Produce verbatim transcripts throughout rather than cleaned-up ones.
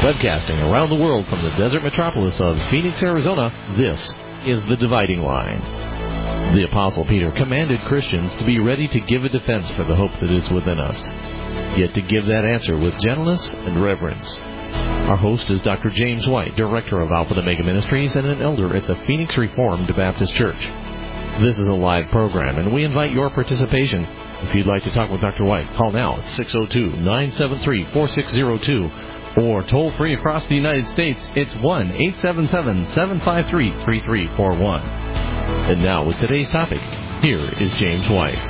Webcasting around the world from the desert metropolis of Phoenix, Arizona, this is The Dividing Line. The Apostle Peter commanded Christians to be ready to give a defense for the hope that is within us, yet to give that answer with gentleness and reverence. Our host is Doctor James White, Director of Alpha and Omega Ministries and an elder at the Phoenix Reformed Baptist Church. This is a live program, and we invite your participation. If you'd like to talk with Doctor White, call now at six oh two, nine seven three, four six oh two, or toll free across the United States, it's one eight seven seven, seven five three, three three four one. And now, with today's topic, here is James White.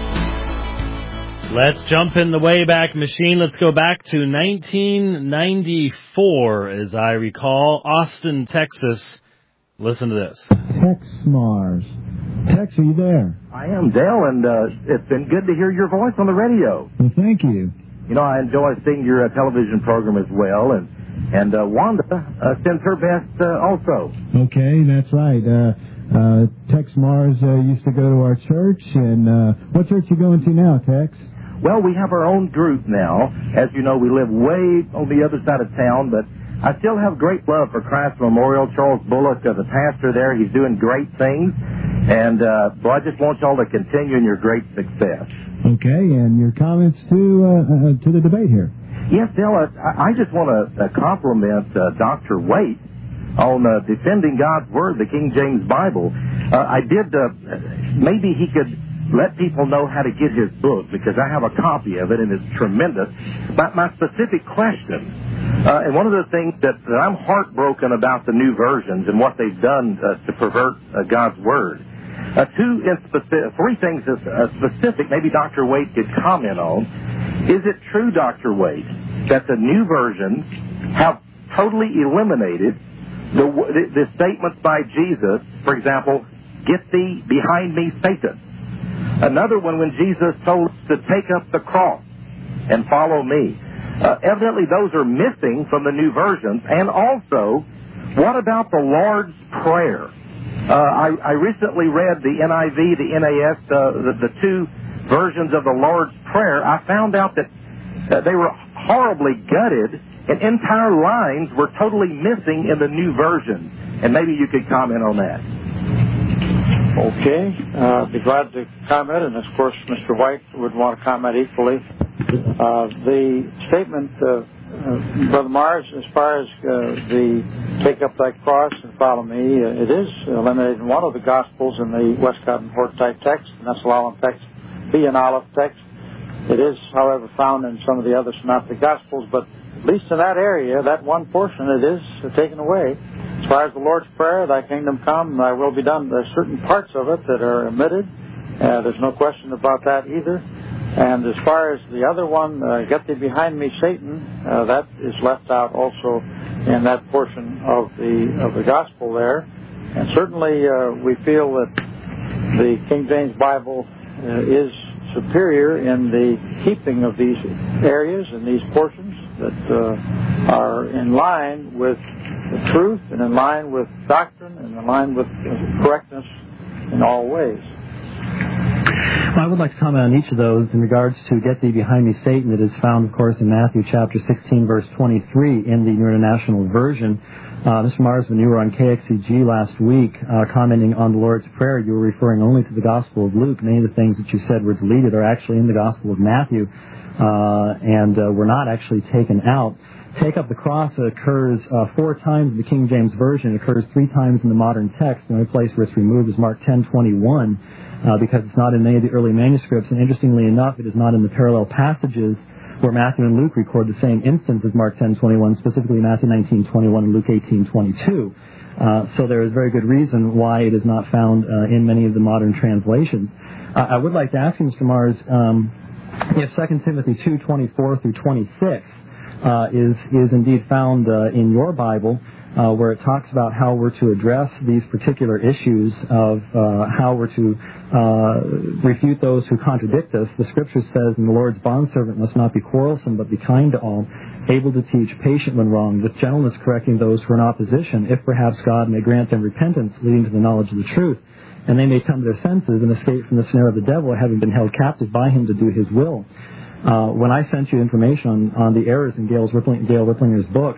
Let's jump in the Wayback Machine. Let's go back to nineteen ninety-four, as I recall, Austin, Texas. Listen to this. Tex Mars. Tex, are you there? I am, Dale, and uh, it's been good to hear your voice on the radio. Well, thank you. You know, I enjoy seeing your uh, television program as well, and and uh, Wanda uh, sends her best uh, also. Okay, that's right. Uh, uh, Tex Mars uh, used to go to our church, and uh, what church are you going to now, Tex? Well, we have our own group now. As you know, we live way on the other side of town, but I still have great love for Christ Memorial. Charles Bullock, uh, the pastor there, he's doing great things. And, uh, well, I just want y'all to continue in your great success. Okay, and your comments to uh, uh, to the debate here. Yes, Dale, I, I just want to uh, compliment uh, Doctor Waite on uh, defending God's Word, the King James Bible. Uh, I did, uh, maybe he could let people know how to get his book, because I have a copy of it, and it's tremendous. But my specific question, uh, and one of the things that, that I'm heartbroken about the new versions and what they've done uh, to pervert uh, God's Word. Uh, two in specific, three things that's, uh, specific, maybe Doctor Waite could comment on. Is it true, Doctor Waite, that the new versions have totally eliminated the, the, the statements by Jesus, for example, "Get thee behind me, Satan"? Another one when Jesus told us to take up the cross and follow me. Uh, evidently those are missing from the new versions. And also, what about the Lord's Prayer? Uh, I, I recently read the N I V, the N A S, uh, the, the two versions of the Lord's Prayer. I found out that uh, they were horribly gutted, and entire lines were totally missing in the new version. And maybe you could comment on that. Okay, uh, I'd be glad to comment, and of course Mister White would want to comment equally. Uh, the statement, uh, uh, Brother Mars, as far as uh, the take up thy cross and follow me, uh, it is eliminated in one of the Gospels in the Westcott and Hort type text, and that's the Lallam text, the and Aleph text. It is, however, found in some of the other Synoptic Gospels, but at least in that area, that one portion, it is uh, taken away. As far as the Lord's Prayer, thy kingdom come, thy will be done, there's certain parts of it that are omitted. Uh, there's no question about that either. And as far as the other one, uh, get thee behind me, Satan, uh, that is left out also in that portion of the of the gospel there. And certainly uh, we feel that the King James Bible uh, is superior in the keeping of these areas and these portions that uh, are in line with the truth and in line with doctrine and in line with correctness in all ways. Well, I would like to comment on each of those in regards to "Get thee behind me, Satan." It is found, of course, in Matthew chapter sixteen, verse twenty-three in the New International Version. Uh, Mister Mars, when you were on K X E G last week uh, commenting on the Lord's Prayer, you were referring only to the Gospel of Luke. Many of the things that you said were deleted are actually in the Gospel of Matthew uh, and uh, were not actually taken out. Take up the cross occurs uh, four times in the King James Version. It occurs three times in the modern text. The only place where it's removed is Mark ten twenty-one uh, because it's not in any of the early manuscripts. And interestingly enough, it is not in the parallel passages where Matthew and Luke record the same instance as Mark ten twenty-one, specifically Matthew nineteen twenty-one and Luke eighteen twenty-two. Uh, so there is very good reason why it is not found uh, in many of the modern translations. Uh, I would like to ask you, Mister Mars, um, if Second Timothy two twenty-four through twenty-six Uh, is is indeed found uh, in your Bible, uh, where it talks about how we're to address these particular issues of uh, how we're to uh, refute those who contradict us. The Scripture says, "And the Lord's bondservant must not be quarrelsome, but be kind to all, able to teach, patient when wrong, with gentleness correcting those who are in opposition, if perhaps God may grant them repentance, leading to the knowledge of the truth, and they may come to their senses and escape from the snare of the devil, having been held captive by him to do his will." Uh, when I sent you information on, on the errors in Gail's Rippling, Gail Ripplinger's book,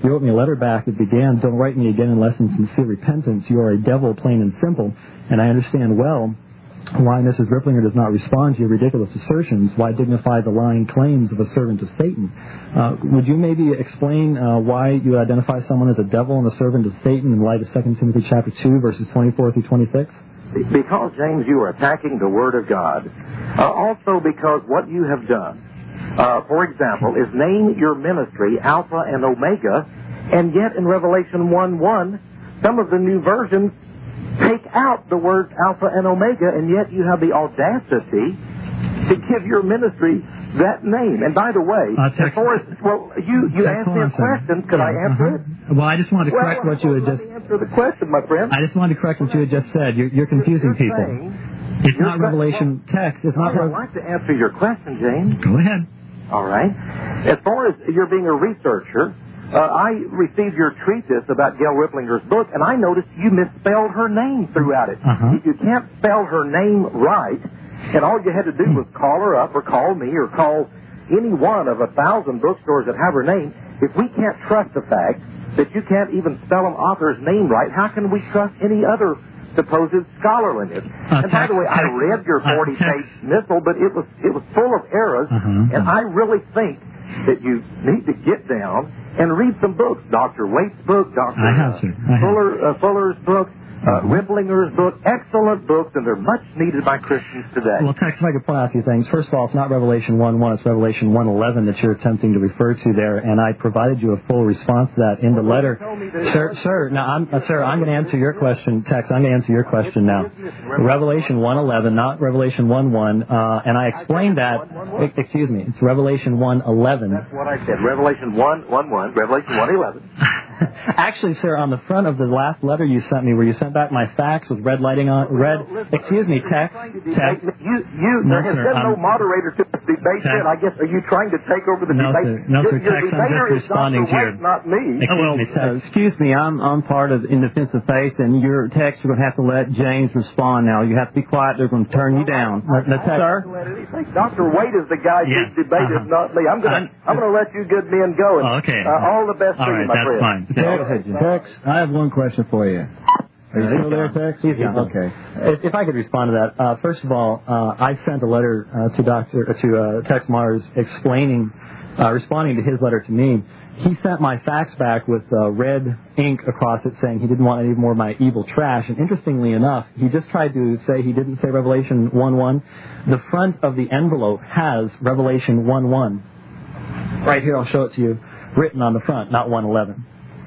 You wrote me a letter back that began, "Don't write me again unless in sincere repentance. You are a devil, plain and simple, and I understand well why Missus Ripplinger does not respond to your ridiculous assertions. Why dignify the lying claims of a servant of Satan?" Uh, would you maybe explain uh, why you would identify someone as a devil and a servant of Satan in light of Second Timothy chapter two, verses twenty-four through twenty-six? Because, James, you are attacking the Word of God. Uh, also because what you have done, uh, for example, is name your ministry Alpha and Omega, and yet in Revelation one one, some of the new versions take out the words Alpha and Omega, and yet you have the audacity to give your ministry that name. And by the way, uh, text, as far as, well, you, you asked me a question. Could yeah, I answer uh-huh. it? Well, I just wanted to correct well, what you had let just... Let me answer the question, my friend. I just wanted to correct what you had just said. You're, you're confusing you're people. Saying, it's not Revelation well, text. It's not... I'd like to answer your question, James. Go ahead. All right. As far as you're being a researcher, uh, I received your treatise about Gail Ripplinger's book, and I noticed you misspelled her name throughout it. Uh-huh. If you can't spell her name right, and all you had to do was call her up or call me or call any one of a thousand bookstores that have her name, if we can't trust the fact that you can't even spell an author's name right, how can we trust any other supposed scholarliness? Uh, and by the way, I read your forty-page uh, missile, but it was it was full of errors, uh-huh. and I really think that you need to get down and read some books. Doctor Waite's book, Doctor I have, sir. I Fuller, have. Uh, Fuller's book, uh, Ripplinger's book, excellent books, and they're much needed by Christians today. Well, Tex, if I could point out a few things. First of all, it's not Revelation one one, it's Revelation one eleven that you're attempting to refer to there, and I provided you a full response to that in the letter. Sir, sir, now, I'm, uh, sir, I'm going to answer your question, Tex. I'm going to answer your question now. Revelation one eleven, not Revelation one one, uh, and I explained that, excuse me, it's Revelation one eleven. That's what I said, Revelation one eleven, Revelation one eleven. Actually, sir, on the front of the last letter you sent me, where you sent back my fax with red lighting on, red, excuse me, Tex, Tex. You, you, no, there has sir, been um, no moderator to this debate yet. I guess, are you trying to take over the no, debate? Sir. No, sir, your, Tex, your I'm just responding to your... Not me. Excuse well, me, Tex. Uh, excuse me, I'm I'm part of In Defense of Faith, and your Tex, you're going to have to let James respond now. You have to be quiet. They're going to turn you down. No, no, Tex. Sir? Doctor Waite is the guy Yeah. whose debate Uh-huh. is not me. I'm going to I'm going to let you good men go. And, Oh, okay. uh, all the best All to right, you, my that's friend. fine. Tex, Tex, I have one question for you. Are you still there, Tex? He's gone. Okay. If, if I could respond to that, uh, first of all, uh, I sent a letter uh, to Doctor uh, to uh, Tex Mars explaining, uh, responding to his letter to me. He sent my fax back with uh, red ink across it, saying he didn't want any more of my evil trash. And interestingly enough, he just tried to say he didn't say Revelation one one. The front of the envelope has Revelation one one. Right here, I'll show it to you, written on the front, not one eleven.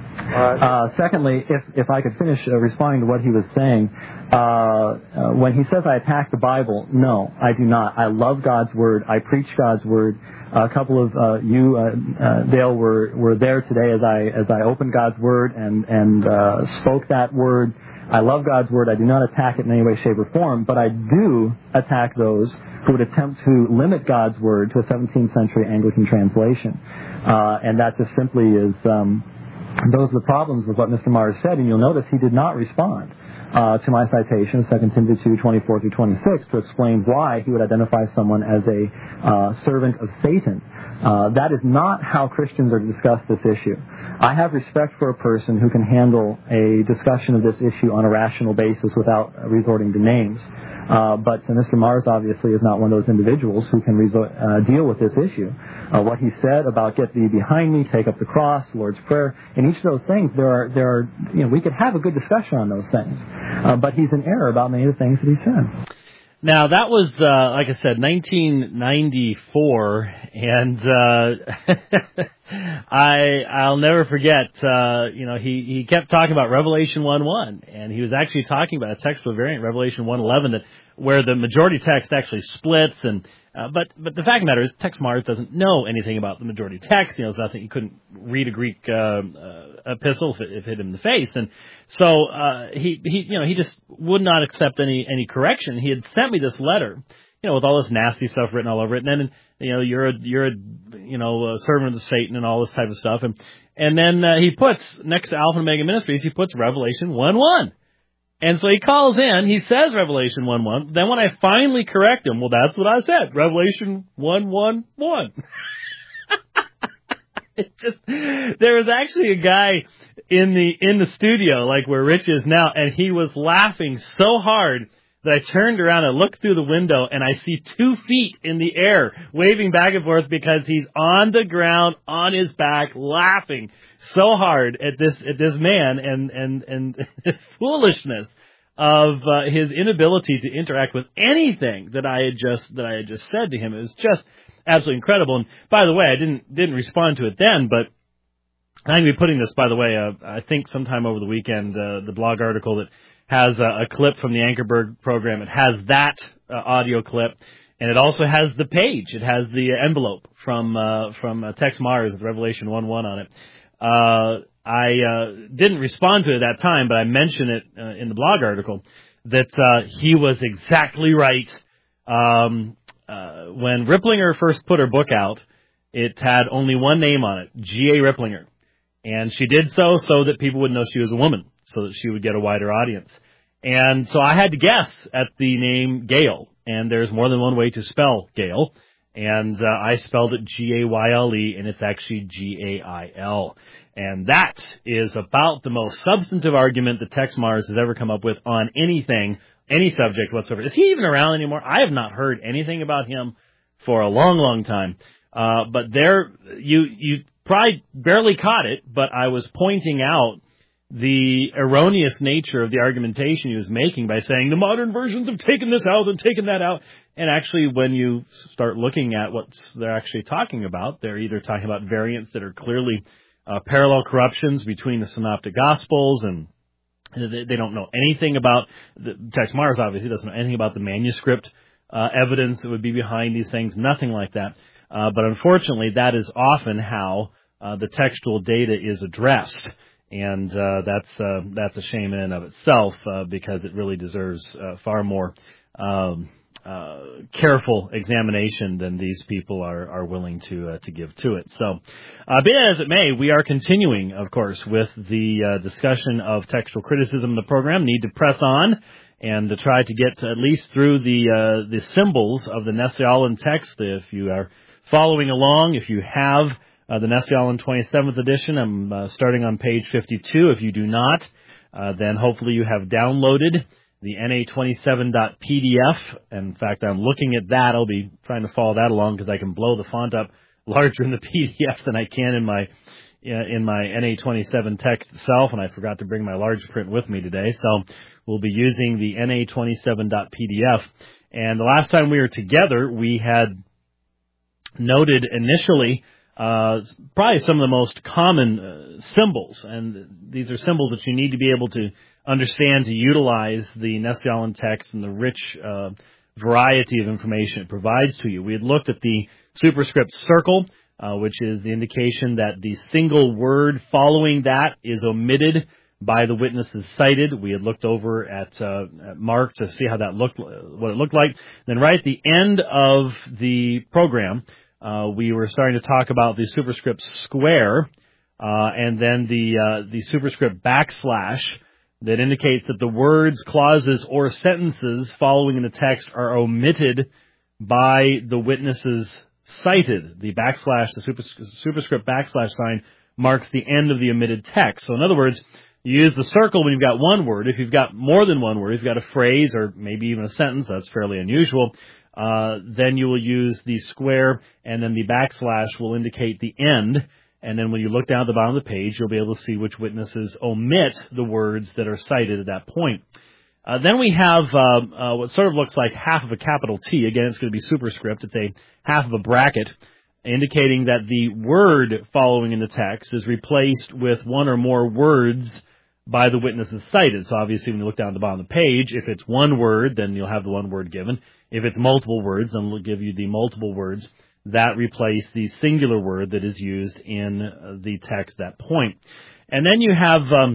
Uh, secondly, if if I could finish uh, responding to what he was saying, uh, uh, when he says I attack the Bible, no, I do not. I love God's Word. I preach God's Word. A couple of uh, you, uh, uh, Dale, were were there today as I as I opened God's Word and and uh, spoke that Word. I love God's Word. I do not attack it in any way, shape, or form, but I do attack those who would attempt to limit God's Word to a seventeenth century Anglican translation, uh, and that just simply is. Um, Those are the problems with what Mister Mars said, and you'll notice he did not respond uh, to my citation, Second Timothy two, twenty-four through twenty-six, to explain why he would identify someone as a uh, servant of Satan. Uh, that is not how Christians are to discuss this issue. I have respect for a person who can handle a discussion of this issue on a rational basis without resorting to names. Uh, but uh, Mister Mars obviously is not one of those individuals who can resort, uh, deal with this issue. Uh, what he said about get thee behind me, take up the cross, Lord's Prayer, and each of those things, there are, there are, you know, we could have a good discussion on those things. Uh, but he's in error about many of the things that he said. Now, that was, uh, like I said, nineteen ninety-four, and uh, I, I'll never forget, uh, you know, he, he kept talking about Revelation one one, and he was actually talking about a textual variant, Revelation one eleven, that where the majority text actually splits, and uh, but but the fact of the matter is, Tex Mars doesn't know anything about the majority text. He knows nothing. He couldn't read a Greek uh, uh, epistle if it, if it hit him in the face, and so uh, he he you know he just would not accept any any correction. He had sent me this letter, you know, with all this nasty stuff written all over it, and then you know you're a you're a you know a servant of Satan and all this type of stuff, and and then uh, he puts next to Alpha and Omega Ministries, he puts Revelation one one. And so he calls in, he says Revelation one one. Then when I finally correct him, well, that's what I said, Revelation one one one. it just, there was actually a guy in the in the studio, like where Rich is now, and he was laughing so hard that I turned around and looked through the window, and I see two feet in the air waving back and forth because he's on the ground on his back laughing so hard at this at this man and and and his foolishness of uh, his inability to interact with anything that I had just that I had just said to him. It was just absolutely incredible. And by the way, I didn't didn't respond to it then, but I'm going to be putting this, by the way, uh, I think sometime over the weekend, uh, the blog article that has a, a clip from the Ankerberg program. It has that uh, audio clip, and it also has the page. It has the envelope from uh, from uh, Tex Mars with Revelation one one on it. Uh, I uh, didn't respond to it at that time, but I mentioned it uh, in the blog article that uh, he was exactly right. Um, uh, when Ripplinger first put her book out, it had only one name on it, G A Ripplinger. And she did so so that people would know she was a woman, so that she would get a wider audience. And so I had to guess at the name Gail, and there's more than one way to spell Gail. And uh, I spelled it G A Y L E, and it's actually G A I L. And that is about the most substantive argument that Tex Mars has ever come up with on anything, any subject whatsoever. Is he even around anymore? I have not heard anything about him for a long, long time. Uh, but there, you you probably barely caught it, but I was pointing out the erroneous nature of the argumentation he was making by saying the modern versions have taken this out and taken that out. And actually, when you start looking at what they're actually talking about, they're either talking about variants that are clearly uh, parallel corruptions between the Synoptic Gospels, and they, they don't know anything about, the, Tex Mars obviously doesn't know anything about the manuscript uh, evidence that would be behind these things, nothing like that. Uh, but unfortunately, that is often how uh, the textual data is addressed. And uh, that's uh, that's a shame in and of itself uh, because it really deserves uh, far more um, uh, careful examination than these people are, are willing to uh, to give to it. So, uh, be that as it may, we are continuing, of course, with the uh, discussion of textual criticism in the program. Need to press on and to try to get to at least through the uh, the symbols of the Nestle-Aland text. If you are following along, if you have Uh, the Nestle-Aland twenty-seventh edition, I'm uh, starting on page fifty-two. If you do not, uh, then hopefully you have downloaded the N A twenty-seven dot P D F. In fact, I'm looking at that. I'll be trying to follow that along because I can blow the font up larger in the P D F than I can in my uh, in my N A twenty-seven text itself, and I forgot to bring my large print with me today. So we'll be using the N A twenty-seven dot P D F. And the last time we were together, we had noted initially Uh, probably some of the most common uh, symbols, and these are symbols that you need to be able to understand to utilize the Nestle-Aland text and the rich uh, variety of information it provides to you. We had looked at the superscript circle, uh, which is the indication that the single word following that is omitted by the witnesses cited. We had looked over at, uh, at Mark to see how that looked, what it looked like. Then right at the end of the program, Uh, we were starting to talk about the superscript square, uh, and then the uh, the superscript backslash that indicates that the words, clauses, or sentences following in the text are omitted by the witnesses cited. The backslash, the super, superscript backslash sign marks the end of the omitted text. So in other words, you use the circle when you've got one word. If you've got more than one word, if you've got a phrase or maybe even a sentence, that's fairly unusual. Uh, then you will use the square, and then the backslash will indicate the end. And then when you look down at the bottom of the page, you'll be able to see which witnesses omit the words that are cited at that point. Uh, then we have uh, uh, what sort of looks like half of a capital T. Again, it's going to be superscript. It's a half of a bracket, indicating that the word following in the text is replaced with one or more words by the witnesses cited. So obviously when you look down at the bottom of the page, if it's one word, then you'll have the one word given. If it's multiple words, then we'll give you the multiple words that replace the singular word that is used in the text at that point. And then you have, um,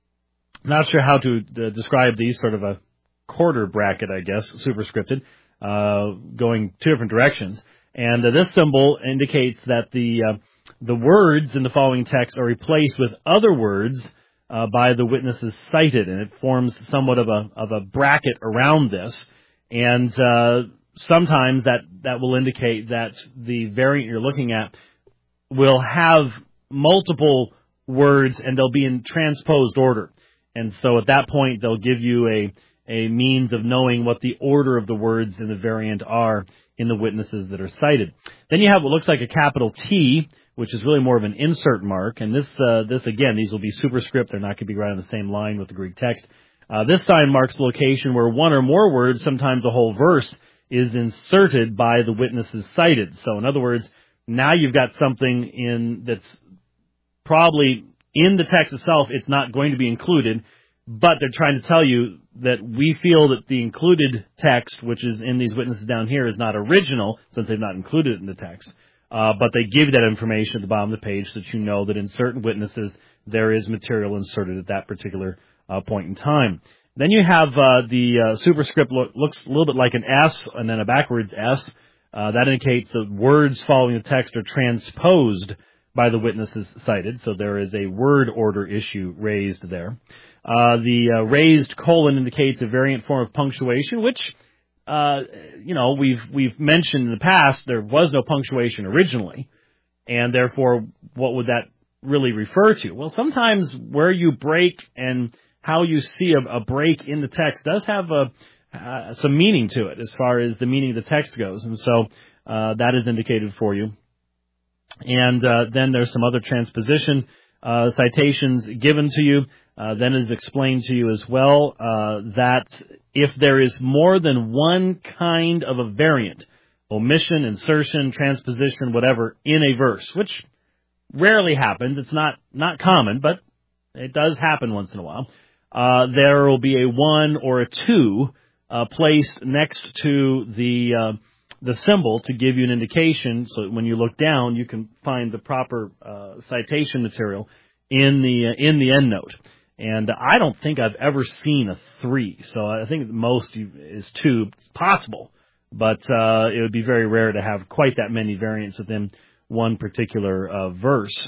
not sure how to uh, describe these, sort of a quarter bracket, I guess, superscripted, uh, going two different directions. And uh, this symbol indicates that the uh, the words in the following text are replaced with other words uh, by the witnesses cited, and it forms somewhat of a of a bracket around this. And uh, sometimes that, that will indicate that the variant you're looking at will have multiple words, and they'll be in transposed order. And so at that point, they'll give you a, a means of knowing what the order of the words in the variant are in the witnesses that are cited. Then you have what looks like a capital T, which is really more of an insert mark. And this, uh, this again, these will be superscript. They're not going to be right on the same line with the Greek text. Uh, this sign marks the location where one or more words, sometimes a whole verse, is inserted by the witnesses cited. So in other words, now you've got something in that's probably in the text itself. It's not going to be included, but they're trying to tell you that we feel that the included text, which is in these witnesses down here, is not original, since they've not included it in the text. Uh, but they give you that information at the bottom of the page so that you know that in certain witnesses there is material inserted at that particular uh, point in time. Then you have uh, the uh, superscript look, looks a little bit like an S and then a backwards S. Uh, that indicates that words following the text are transposed by the witnesses cited, so there is a word order issue raised there. Uh, the uh, raised colon indicates a variant form of punctuation, which, uh, you know, we've we've mentioned in the past there was no punctuation originally, and therefore, what would that really refer to? Well, sometimes where you break and how you see a, a break in the text does have a, uh, some meaning to it as far as the meaning of the text goes, and so uh, that is indicated for you. And uh, then there's some other transposition uh, citations given to you. Uh, then it is explained to you as well uh, that if there is more than one kind of a variant, omission, insertion, transposition, whatever, in a verse, which rarely happens, it's not, not common, but it does happen once in a while, uh, there will be a one or a two uh, placed next to the uh, the symbol to give you an indication, so that when you look down, you can find the proper uh, citation material in the uh, in the endnote. And I don't think I've ever seen a three, so I think the most is two. It's possible, but uh, it would be very rare to have quite that many variants within one particular uh, verse.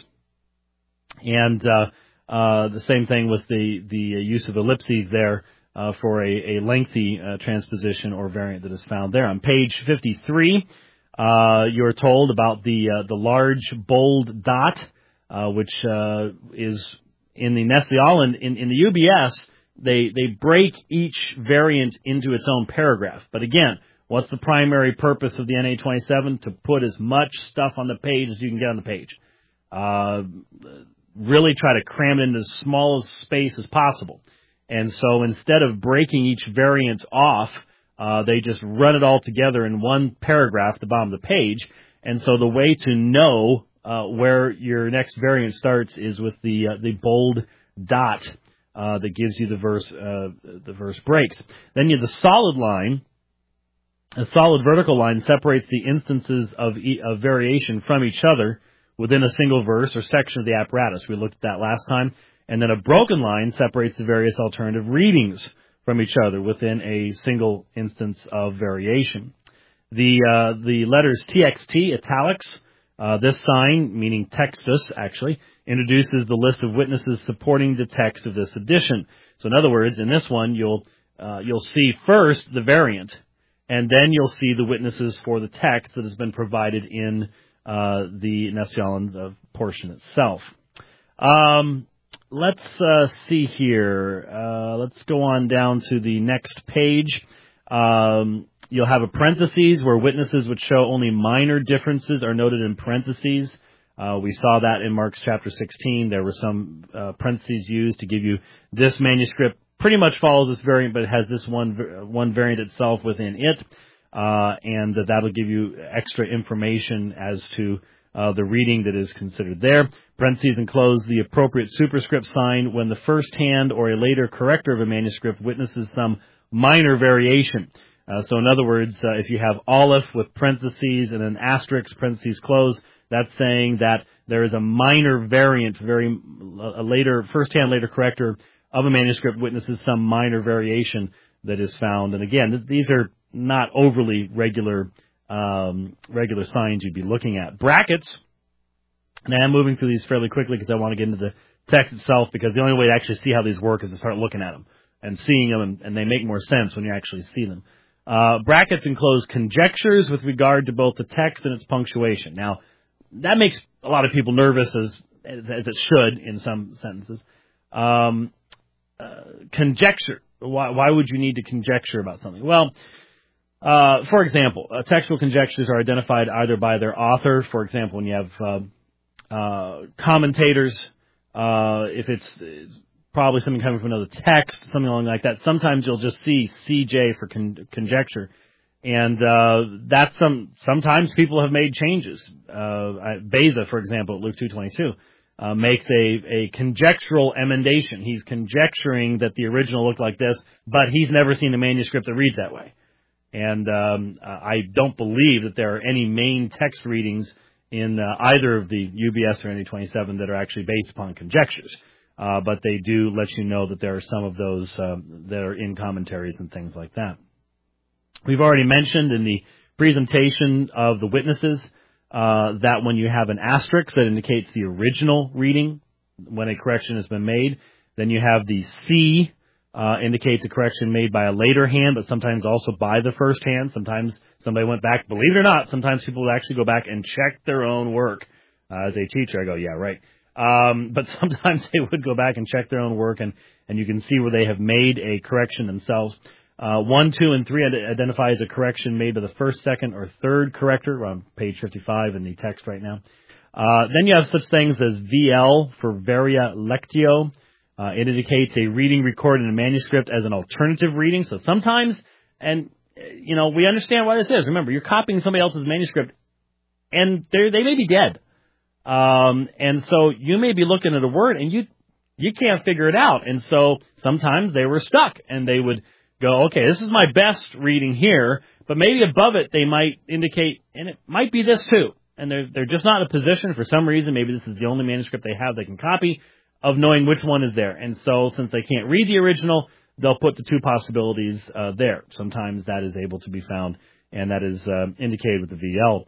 And uh, uh, the same thing with the, the use of ellipses there uh, for a, a lengthy uh, transposition or variant that is found there. On page fifty-three, uh, you're told about the uh, the large bold dot, uh, which uh, is in the Nestle-Aland. In, in the U B S, they, they break each variant into its own paragraph. But again, what's the primary purpose of the N A twenty-seven? To put as much stuff on the page as you can get on the page. Uh, really try to cram it into as small a space as possible. And so instead of breaking each variant off, uh, they just run it all together in one paragraph at the bottom of the page. And so the way to know uh, where your next variant starts is with the uh, the bold dot uh, that gives you the verse uh, the verse breaks. Then you have the solid line. A solid vertical line separates the instances of, e- of variation from each other within a single verse or section of the apparatus. We looked at that last time. And then a broken line separates the various alternative readings from each other within a single instance of variation. The uh, the letters T X T, italics, uh, this sign, meaning textus, actually, introduces the list of witnesses supporting the text of this edition. So in other words, in this one, you'll uh, you'll see first the variant, and then you'll see the witnesses for the text that has been provided in uh, the Nestle-Aland uh, portion itself. Um, let's uh, see here. Uh, let's go on down to the next page. Um, you'll have a parentheses where witnesses which show only minor differences are noted in parentheses. Uh, we saw that in Mark's chapter sixteen. There were some uh, parentheses used to give you this manuscript pretty much follows this variant, but it has this one one variant itself within it, uh, and that'll give you extra information as to uh, the reading that is considered there. Parentheses enclose the appropriate superscript sign when the first hand or a later corrector of a manuscript witnesses some minor variation. Uh, so in other words, uh, if you have Aleph with parentheses and an asterisk, parentheses close, that's saying that there is a minor variant, very a later first hand, later corrector of a manuscript witnesses some minor variation that is found. And again, th- these are not overly regular um, regular signs you'd be looking at. Brackets. Now I'm moving through these fairly quickly because I want to get into the text itself, because the only way to actually see how these work is to start looking at them and seeing them, and, and they make more sense when you actually see them. Uh, brackets enclose conjectures with regard to both the text and its punctuation. Now, that makes a lot of people nervous as as, as it should in some sentences. Um, uh, conjecture. Why, why would you need to conjecture about something? Well, uh, for example, uh, textual conjectures are identified either by their author. For example, when you have uh, uh, commentators, uh, if it's, it's probably something coming from another text, something along like that. Sometimes you'll just see C J for con- conjecture. And uh, that's some. Sometimes people have made changes. Uh, Beza, for example, Luke two twenty-two, uh, makes a, a conjectural emendation. He's conjecturing that the original looked like this, but he's never seen a manuscript that reads that way. And um, I don't believe that there are any main text readings in uh, either of the U B S or N A twenty-seven that are actually based upon conjectures. Uh, but they do let you know that there are some of those uh, that are in commentaries and things like that. We've already mentioned in the presentation of the witnesses uh, that when you have an asterisk that indicates the original reading, when a correction has been made, then you have the C uh, indicates a correction made by a later hand, but sometimes also by the first hand. Sometimes somebody went back. Believe it or not, sometimes people would actually go back and check their own work. Uh, as a teacher, I go, yeah, right. Um, but sometimes they would go back and check their own work, and, and you can see where they have made a correction themselves. Uh, one, two, and three identify as a correction made by the first, second, or third corrector. We're on page fifty-five in the text right now. Uh, then you have such things as V L for Varia Lectio. Uh, it indicates a reading recorded in a manuscript as an alternative reading. So sometimes, and, you know, we understand why this is. Remember, you're copying somebody else's manuscript, and they they may be dead. Um, and so you may be looking at a word, and you you can't figure it out. And so sometimes they were stuck, and they would go, okay, this is my best reading here, but maybe above it they might indicate, and it might be this too. And they're they're just not in a position for some reason, maybe this is the only manuscript they have they can copy, of knowing which one is there. And so since they can't read the original, they'll put the two possibilities uh, there. Sometimes that is able to be found, and that is uh, indicated with the V L.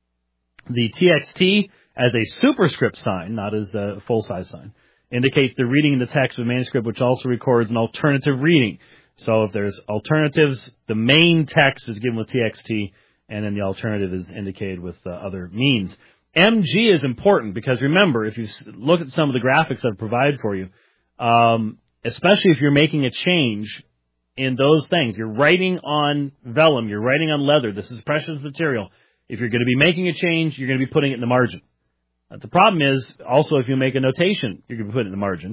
The T X T as a superscript sign, not as a full-size sign, indicates the reading in the text of a manuscript which also records an alternative reading. So if there's alternatives, the main text is given with T X T, and then the alternative is indicated with uh, other means. M G is important because, remember, if you look at some of the graphics that are provided for you, um, especially if you're making a change in those things, you're writing on vellum, you're writing on leather, this is precious material. If you're going to be making a change, you're going to be putting it in the margin. Uh, the problem is, also, if you make a notation, you're going to put it in the margin.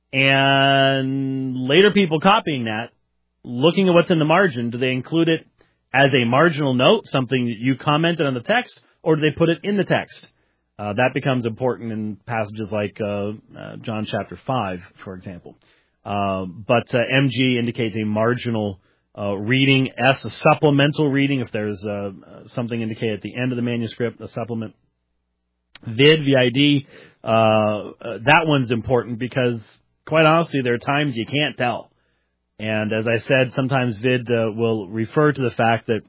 And later people copying that, looking at what's in the margin, do they include it as a marginal note, something that you commented on the text, or do they put it in the text? Uh, that becomes important in passages like uh, uh, John chapter five, for example. Uh, but uh, M G indicates a marginal uh, reading. S, a supplemental reading, if there's uh, something indicated at the end of the manuscript, a supplement. Vid, V I D, uh, uh, that one's important because, quite honestly, there are times you can't tell. And as I said, sometimes vid uh, will refer to the fact that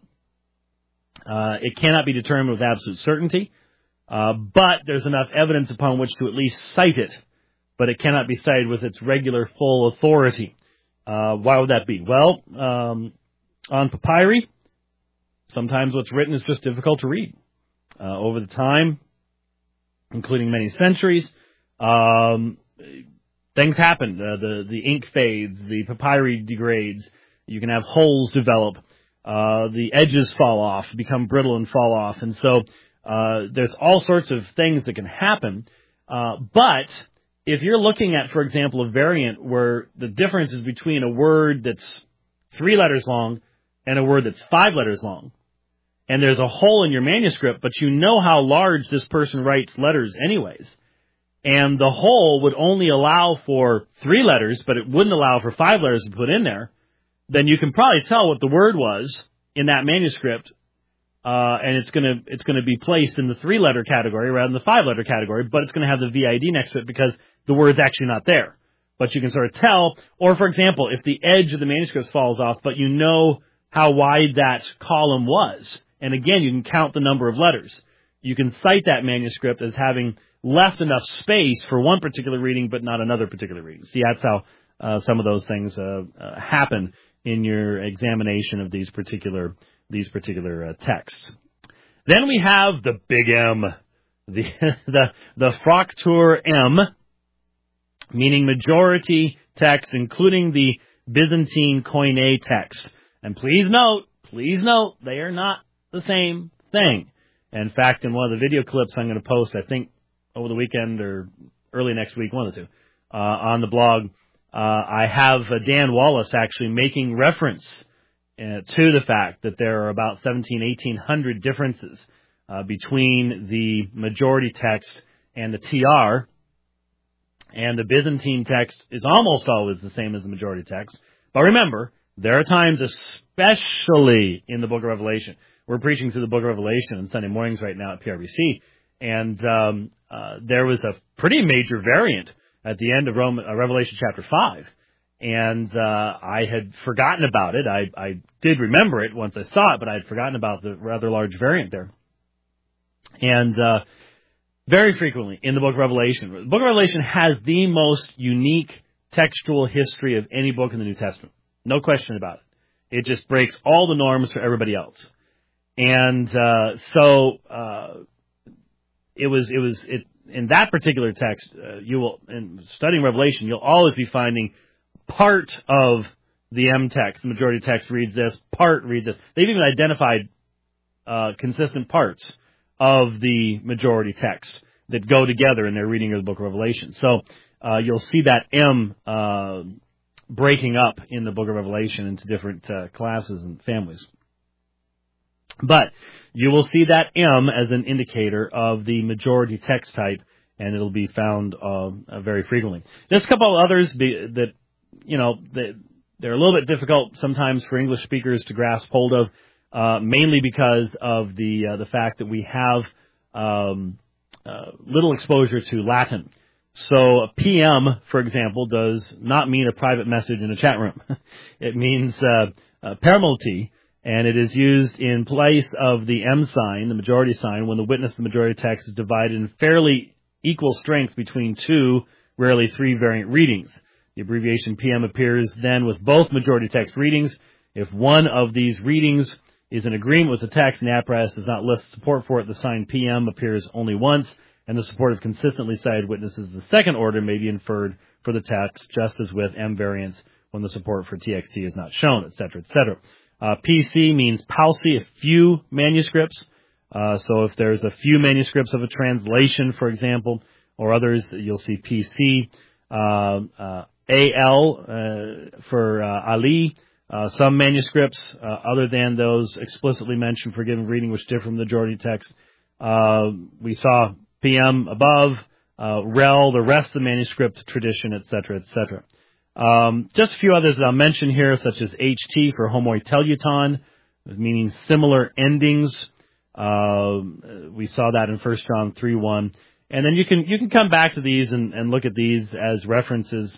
uh, it cannot be determined with absolute certainty, uh, but there's enough evidence upon which to at least cite it, but it cannot be cited with its regular full authority. Uh, why would that be? Well, um, on papyri, sometimes what's written is just difficult to read. Uh, over the time, including many centuries, um, things happen. Uh, the, the ink fades, the papyri degrades, you can have holes develop, uh, the edges fall off, become brittle and fall off. And so uh, there's all sorts of things that can happen. Uh, but if you're looking at, for example, a variant where the difference is between a word that's three letters long and a word that's five letters long, and there's a hole in your manuscript, but you know how large this person writes letters anyways, and the hole would only allow for three letters, but it wouldn't allow for five letters to put in there, then you can probably tell what the word was in that manuscript, uh, and it's going to it's going to be placed in the three-letter category rather than the five-letter category, but it's going to have the V I D next to it because the word's actually not there. But you can sort of tell, or for example, if the edge of the manuscript falls off, but you know how wide that column was, and again, you can count the number of letters. You can cite that manuscript as having left enough space for one particular reading, but not another particular reading. See, that's how uh, some of those things uh, uh, happen in your examination of these particular these particular uh, texts. Then we have the big M. the the the Fraktur M, meaning majority text, including the Byzantine Koine text. And please note, please note, they are not the same thing. In fact, in one of the video clips I'm going to post, I think over the weekend or early next week, one of the two, uh, on the blog, uh, I have uh, Dan Wallace actually making reference uh, to the fact that there are about seventeen, eighteen hundred differences uh, between the majority text and the T R. And the Byzantine text is almost always the same as the majority text. But remember, there are times, especially in the book of Revelation, we're preaching through the book of Revelation on Sunday mornings right now at P R B C, and um, uh, there was a pretty major variant at the end of Roman, uh, Revelation chapter five. And uh, I had forgotten about it. I, I did remember it once I saw it, but I had forgotten about the rather large variant there. And uh very frequently in the book of Revelation, the book of Revelation has the most unique textual history of any book in the New Testament. No question about it. It just breaks all the norms for everybody else. And uh, so uh, it was, it was it, in that particular text, uh, you will, in studying Revelation, you'll always be finding part of the M text, the majority text reads this, part reads this. They've even identified uh, consistent parts of the majority text that go together in their reading of the book of Revelation. So uh, you'll see that M uh, breaking up in the book of Revelation into different uh, classes and families. But you will see that M as an indicator of the majority text type, and it'll be found uh, uh, very frequently. There's a couple of others be, that, you know, that they're a little bit difficult sometimes for English speakers to grasp hold of. Uh, mainly because of the uh, the fact that we have um, uh, little exposure to Latin. So a P M, for example, does not mean a private message in a chat room. It means uh, uh, permalty, and it is used in place of the M sign, the majority sign, when the witness of the majority text is divided in fairly equal strength between two, rarely three variant readings. The abbreviation P M appears then with both majority text readings. If one of these readings is in agreement with the text and the apparatus does not list support for it, the sign P M appears only once, and the support of consistently cited witnesses of the second order may be inferred for the text, just as with M variants when the support for T X T is not shown, et cetera, et cetera. Uh, P C means palsy, a few manuscripts. Uh, so if there's a few manuscripts of a translation, for example, or others, you'll see P C. Uh, uh, A L uh, for uh, Ali. Uh, some manuscripts, uh, other than those explicitly mentioned for given reading, which differ from the majority text. Uh, we saw P M above, uh, rel, the rest of the manuscript tradition, et cetera, et cetera. Um, just a few others that I'll mention here, such as H T for homoteleuton, meaning similar endings. Uh, we saw that in First John three one. And then you can you can come back to these and, and look at these as references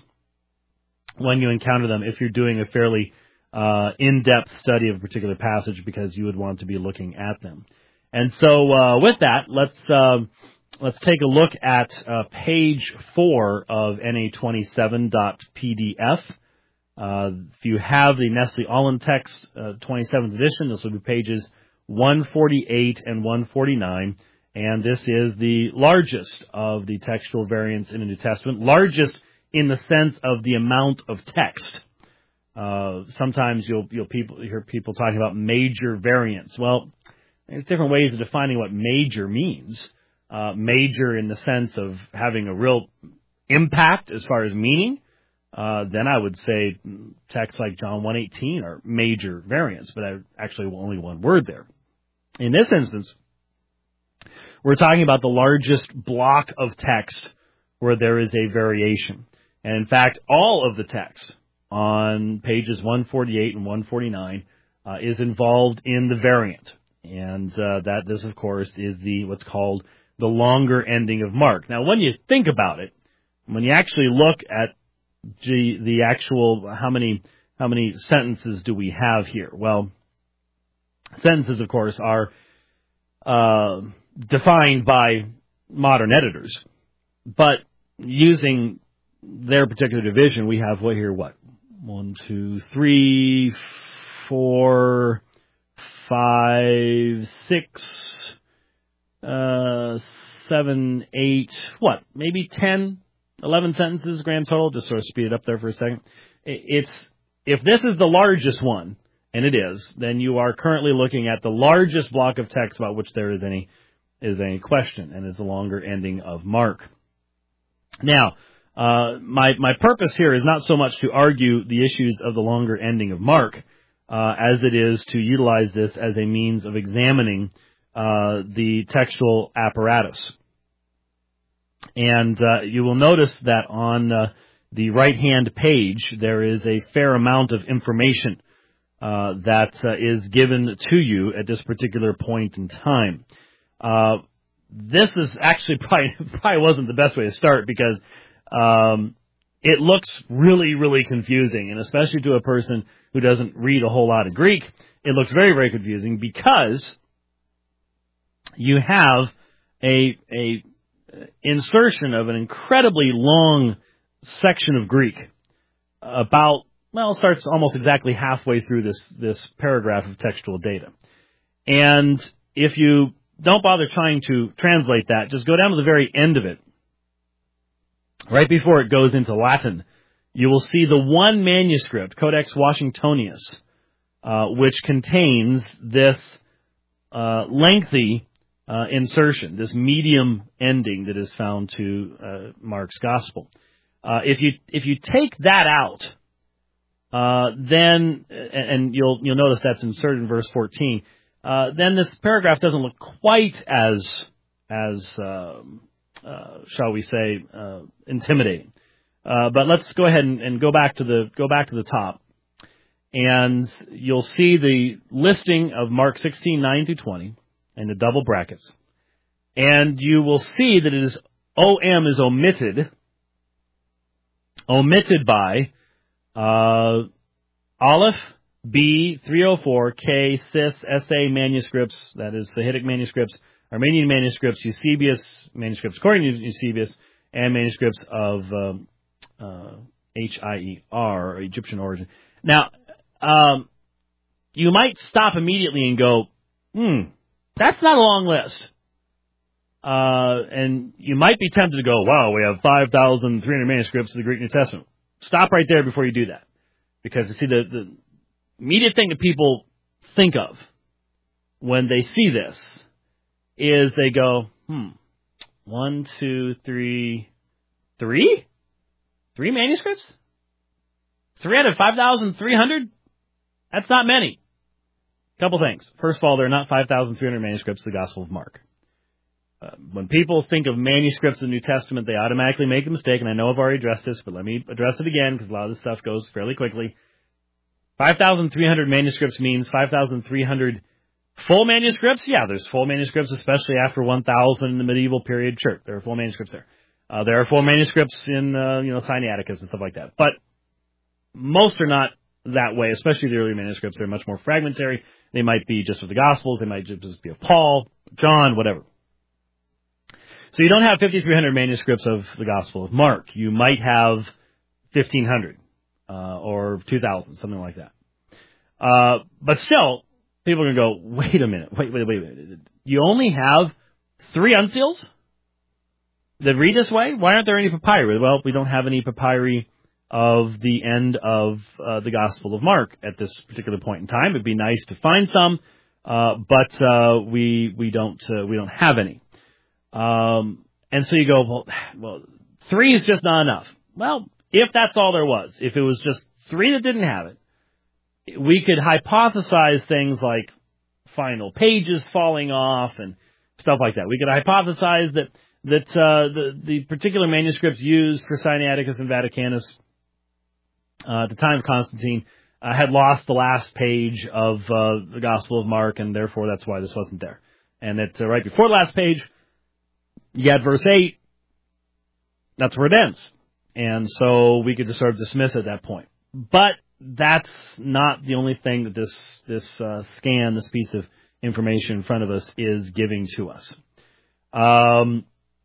when you encounter them if you're doing a fairly Uh, in-depth study of a particular passage, because you would want to be looking at them. And so, uh, with that, let's uh, let's take a look at uh, page four of N A twenty-seven dot P D F. Uh, if you have the Nestle Aland text uh, twenty-seventh edition, this will be pages one forty-eight and one forty-nine, and this is the largest of the textual variants in the New Testament, largest in the sense of the amount of text. Uh, sometimes you'll, you'll people, hear people talking about major variants. Well, there's different ways of defining what major means. Uh, major in the sense of having a real impact as far as meaning. Uh, then I would say texts like John one eighteen are major variants, but I actually only one word there. In this instance, we're talking about the largest block of text where there is a variation. And in fact, all of the text on pages one forty-eight and one forty-nine uh, is involved in the variant. And uh, that this, of course, is the what's called the longer ending of Mark. Now, when you think about it, when you actually look at the, the actual, how many how many sentences do we have here? Well, sentences, of course, are uh, defined by modern editors. But using their particular division, we have what here, what? One, two, three, four, five, six, uh, seven, eight, what, maybe ten, eleven sentences grand total. Just sort of speed it up there for a second. It's, if this is the largest one, and it is, then you are currently looking at the largest block of text about which there is any is any question, and is the longer ending of Mark. Now, uh, my my purpose here is not so much to argue the issues of the longer ending of Mark, uh, as it is to utilize this as a means of examining uh, the textual apparatus. And uh, you will notice that on uh, the right-hand page, there is a fair amount of information uh, that uh, is given to you at this particular point in time. Uh, this is actually probably, probably wasn't the best way to start, because um, it looks really, really confusing, and especially to a person who doesn't read a whole lot of Greek, it looks very, very confusing, because you have a a insertion of an incredibly long section of Greek about, well, it starts almost exactly halfway through this, this paragraph of textual data. And if you don't bother trying to translate that, just go down to the very end of it. Right before it goes into Latin, you will see the one manuscript, Codex Washingtonius, uh, which contains this uh, lengthy uh, insertion, this medium ending that is found to uh, Mark's Gospel. Uh, if you if you take that out, uh, then and you'll you'll notice that's inserted in verse fourteen. Uh, then this paragraph doesn't look quite as as um, uh, shall we say uh, intimidating. Uh, but let's go ahead and, and go back to the go back to the top, and you'll see the listing of Mark sixteen nine through twenty in the double brackets, and you will see that it is O M is omitted, omitted by uh, Aleph, B, three oh four, K, Cis, S A manuscripts, that is Sahidic manuscripts, Armenian manuscripts, Eusebius manuscripts according to Eusebius, and manuscripts of um, uh, H I E R, or Egyptian origin. Now, um, you might stop immediately and go, hmm, that's not a long list. Uh, and you might be tempted to go, wow, we have five thousand three hundred manuscripts of the Greek New Testament. Stop right there before you do that. Because, you see, the, the immediate thing that people think of when they see this is they go, hmm, one, two, three, three? Three manuscripts? Three out of five thousand three hundred? That's not many. Couple things. First of all, there are not five thousand three hundred manuscripts of the Gospel of Mark. Uh, when people think of manuscripts of the New Testament, they automatically make the mistake, and I know I've already addressed this, but let me address it again, because a lot of this stuff goes fairly quickly. five thousand three hundred manuscripts means five thousand three hundred full manuscripts? Yeah, there's full manuscripts, especially after one thousand in the medieval period. Sure, there are full manuscripts there. Uh, there are full manuscripts in, uh, you know, Sinaiticus and stuff like that. But most are not that way, especially the early manuscripts. They're much more fragmentary. They might be just of the Gospels. They might just be of Paul, John, whatever. So you don't have fifty-three hundred manuscripts of the Gospel of Mark. You might have fifteen hundred uh, or two thousand, something like that. Uh, but still, people are going to go, wait a minute, wait, wait, wait, wait. You only have three uncials that read this way? Why aren't there any papyri? Well, we don't have any papyri of the end of uh, the Gospel of Mark at this particular point in time. It'd be nice to find some, uh, but uh, we we don't uh, we don't have any. Um, and so you go, well, well, three is just not enough. Well, if that's all there was, if it was just three that didn't have it, we could hypothesize things like final pages falling off and stuff like that. We could hypothesize that that uh, the the particular manuscripts used for Sinaiticus and Vaticanus uh, at the time of Constantine uh, had lost the last page of uh, the Gospel of Mark, and therefore that's why this wasn't there. And that uh, right before the last page, you got verse eight. That's where it ends. And so we could just sort of dismiss it at that point. But that's not the only thing that this this uh, scan, this piece of information in front of us is giving to us. Um,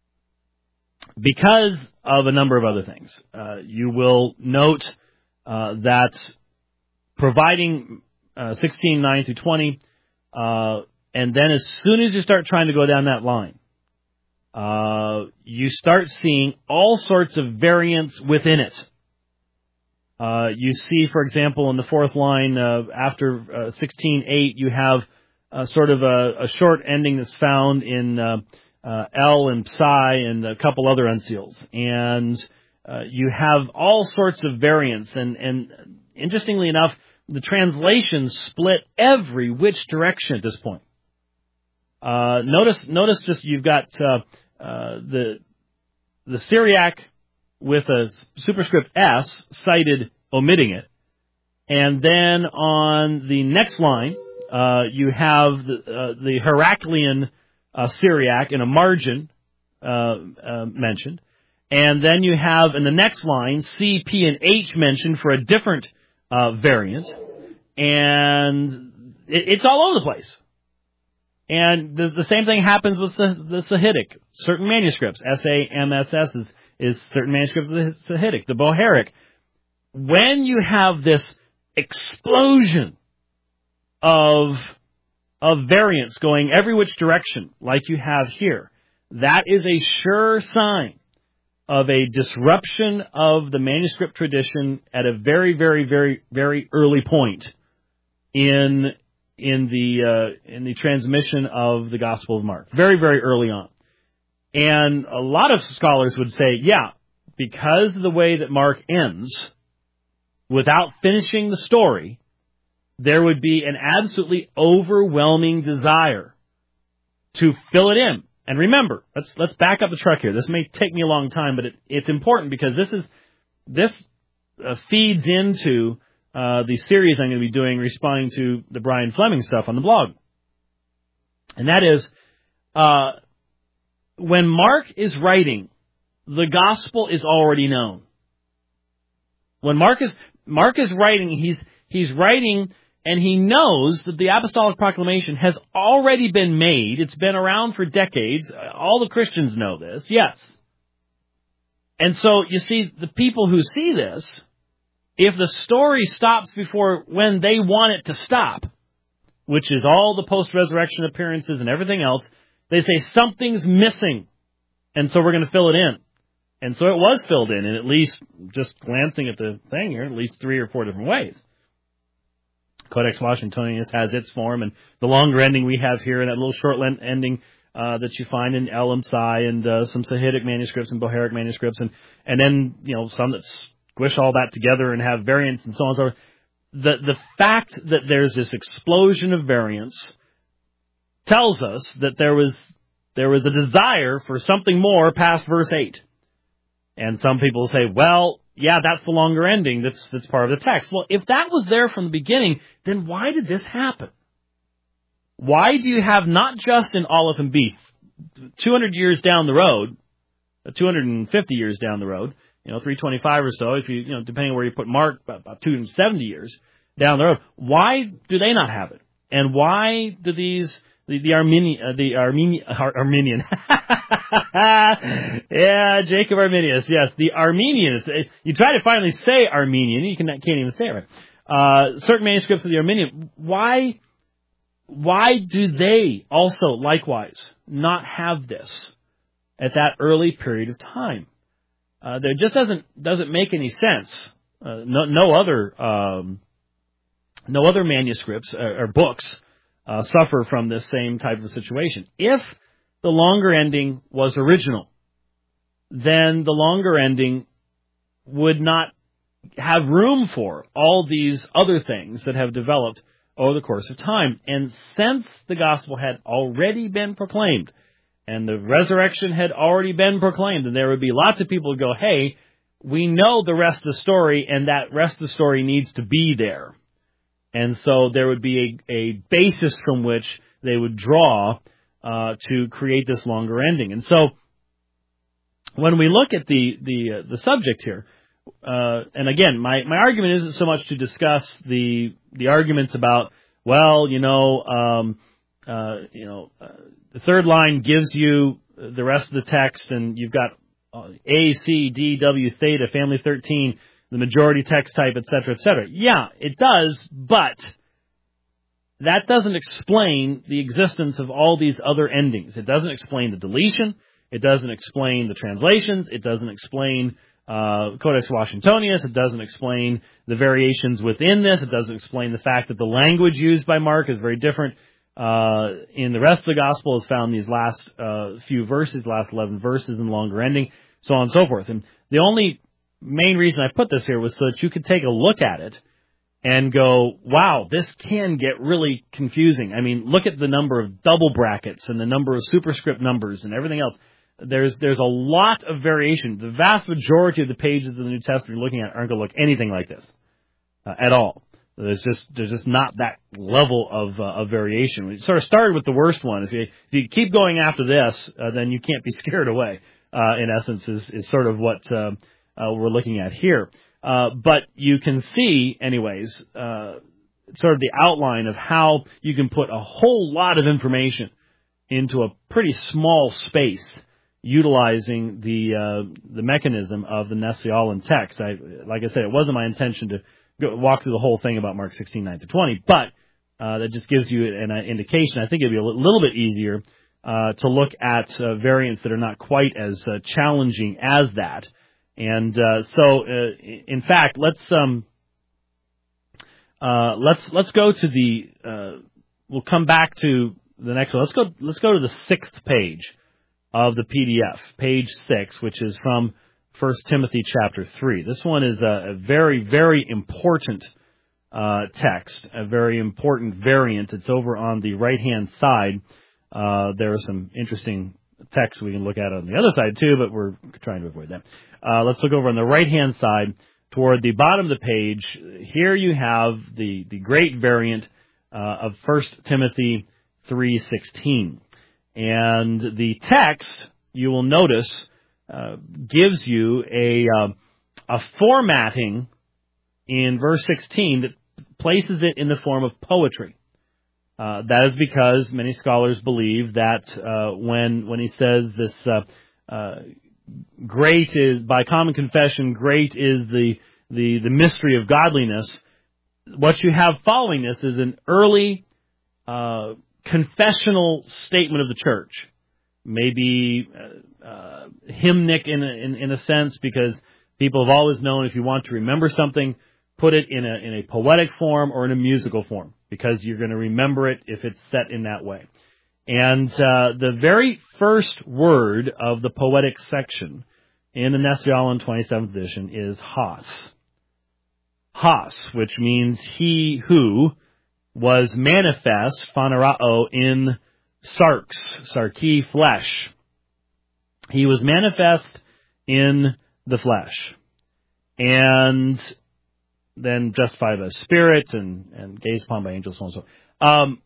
because of a number of other things. Uh, you will note uh, that providing uh, sixteen nine through twenty, uh, and then as soon as you start trying to go down that line, uh, you start seeing all sorts of variants within it. Uh, you see, for example, in the fourth line, uh, after uh, sixteen eight, you have uh, sort of a, a short ending that's found in uh, uh, El and Psi and a couple other unseals. And uh, you have all sorts of variants. And, and interestingly enough, the translations split every which direction at this point. Uh, notice, notice just you've got uh, uh, the the Syriac with a superscript S cited omitting it, and then on the next line uh, you have the, uh, the Heraclean uh, Syriac in a margin uh, uh, mentioned, and then you have in the next line C, P, and H mentioned for a different uh, variant, and it, it's all over the place. And the, the same thing happens with the, the Sahidic. Certain manuscripts, S A M S S is, is certain manuscripts of the Sahidic. The Bohairic. When you have this explosion of, of variants going every which direction, like you have here, that is a sure sign of a disruption of the manuscript tradition at a very, very, very, very early point in in the uh, in the transmission of the Gospel of Mark. Very, very early on. And a lot of scholars would say, yeah, because of the way that Mark ends, without finishing the story, there would be an absolutely overwhelming desire to fill it in. And remember, let's let's back up the truck here. This may take me a long time, but it, it's important because this is this uh, feeds into Uh, the series I'm going to be doing responding to the Brian Fleming stuff on the blog. And that is, uh, when Mark is writing, the gospel is already known. When Mark is, Mark is writing, he's, he's writing and he knows that the apostolic proclamation has already been made. It's been around for decades. All the Christians know this, yes. And so, you see, the people who see this, if the story stops before when they want it to stop, which is all the post-resurrection appearances and everything else, they say something's missing, and so we're going to fill it in. And so it was filled in, in at least, just glancing at the thing here, at least three or four different ways. Codex Washingtonianus has its form, and the longer ending we have here, and that little short ending uh, that you find in El and Psi, and uh, some Sahidic manuscripts and Bohairic manuscripts, and, and then, you know, some that's squish all that together and have variants and so on and so forth. The, the fact that there's this explosion of variants tells us that there was, there was a desire for something more past verse eight. And some people say, well, yeah, that's the longer ending. That's, that's part of the text. Well, if that was there from the beginning, then why did this happen? Why do you have not just in Aleph and Beeth, two hundred years down the road, two hundred fifty years down the road, you know, three twenty-five or so, if you, you know, depending on where you put Mark, about, about two hundred seventy years down the road. Why do they not have it? And why do these, the, the Armenian, uh, the Armenian, Ar- Armenian, yeah, Jacob Arminius, yes, the Armenians, you try to finally say Armenian, you can, can't even say it right. Uh, certain manuscripts of the Armenian, why, why do they also likewise not have this at that early period of time? Uh, there just doesn't doesn't make any sense. Uh, no, no other um, no other manuscripts or, or books uh, suffer from this same type of situation. If the longer ending was original, then the longer ending would not have room for all these other things that have developed over the course of time. And since the gospel had already been proclaimed, and the resurrection had already been proclaimed, and there would be lots of people who go, hey, we know the rest of the story, and that rest of the story needs to be there. And so there would be a, a basis from which they would draw uh, to create this longer ending. And so when we look at the the, uh, the subject here, uh, and again, my, my argument isn't so much to discuss the the arguments about, well, you know, um, uh, you know, uh, the third line gives you the rest of the text, and you've got uh, A, C, D, W, theta, family thirteen, the majority text type, et cetera, et cetera. Yeah, it does, but that doesn't explain the existence of all these other endings. It doesn't explain the deletion. It doesn't explain the translations. It doesn't explain uh, Codex Washingtonianus. It doesn't explain the variations within this. It doesn't explain the fact that the language used by Mark is very different uh, in the rest of the Gospel, is found in these last uh, few verses, last eleven verses and longer ending, so on and so forth. And the only main reason I put this here was so that you could take a look at it and go, wow, this can get really confusing. I mean, look at the number of double brackets and the number of superscript numbers and everything else. There's there's a lot of variation. The vast majority of the pages of the New Testament you're looking at aren't going to look anything like this uh, at all. There's just there's just not that level of uh, of variation. We sort of started with the worst one. If you if you keep going after this, uh, then you can't be scared away. Uh, in essence, is is sort of what uh, uh, we're looking at here. Uh, but you can see, anyways, uh, sort of the outline of how you can put a whole lot of information into a pretty small space, utilizing the uh, the mechanism of the Nestle-Aland text. I, like I said, it wasn't my intention to go, walk through the whole thing about Mark sixteen, nine to twenty, but uh, that just gives you an uh, indication. I think it'd be a little bit easier uh, to look at uh, variants that are not quite as uh, challenging as that. And uh, so, uh, in fact, let's um, uh, let's let's go to the. Uh, we'll come back to the next one. Let's go. Let's go to the sixth page of the P D F, page six, which is from First Timothy chapter three. This one is a, a very, very important uh, text, a very important variant. It's over on the right-hand side. Uh, there are some interesting texts we can look at on the other side too, but we're trying to avoid that. Uh, let's look over on the right-hand side toward the bottom of the page. Here you have the, the great variant uh, of First Timothy three sixteen. And the text, you will notice, uh, gives you a uh, a formatting in verse sixteen that places it in the form of poetry. Uh, that is because many scholars believe that uh, when when he says this, uh, uh, great is, by common confession, great is the, the, the mystery of godliness, what you have following this is an early uh, confessional statement of the church. Maybe uh, uh, hymnic in a, in, in a sense, because people have always known if you want to remember something, put it in a in a poetic form or in a musical form, because you're going to remember it if it's set in that way. And uh, the very first word of the poetic section in the Nestle-Aland twenty-seventh edition is hos. Hos, which means he who was manifest, phanerao, in sarx, sarki, flesh. He was manifest in the flesh. And then justified by the Spirit and, and gazed upon by angels, so on and so on. Um,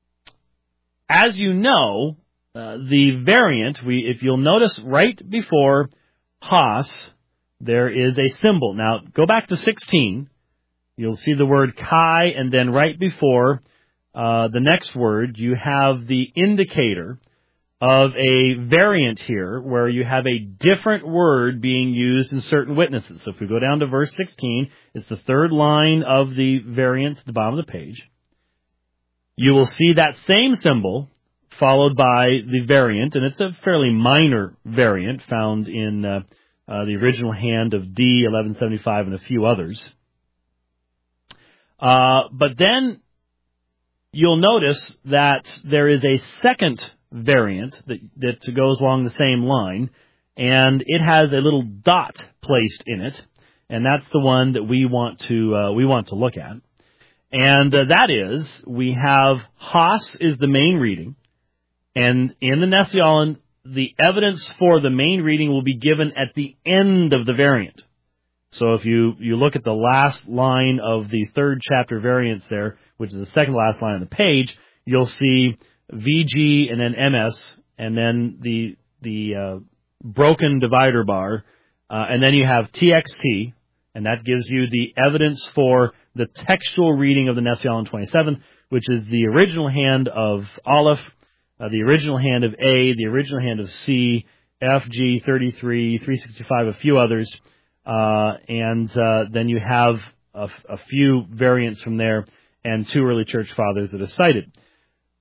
as you know, uh, the variant, we, if you'll notice right before hos, there is a symbol. Now, go back to sixteen. You'll see the word chi, and then right before uh, the next word, you have the indicator of a variant here, where you have a different word being used in certain witnesses. So if we go down to verse sixteen, it's the third line of the variant at the bottom of the page. You will see that same symbol followed by the variant, and it's a fairly minor variant found in uh, uh, the original hand of D eleven seventy-five and a few others. Uh, but then you'll notice that there is a second variant that, that goes along the same line, and it has a little dot placed in it, and that's the one that we want to uh, we want to look at. And uh, that is, we have hos is the main reading, and in the Nestle-Aland, the evidence for the main reading will be given at the end of the variant. So if you, you look at the last line of the third chapter variants there, which is the second last line on the page, you'll see V G and then M S, and then the the uh, broken divider bar, uh, and then you have T X T, and that gives you the evidence for the textual reading of the Nestle-Aland twenty-seven, which is the original hand of Aleph, uh, the original hand of A, the original hand of C, F, G, thirty-three, three sixty-five, a few others, uh, and uh, then you have a, a few variants from there, and two early church fathers that are cited.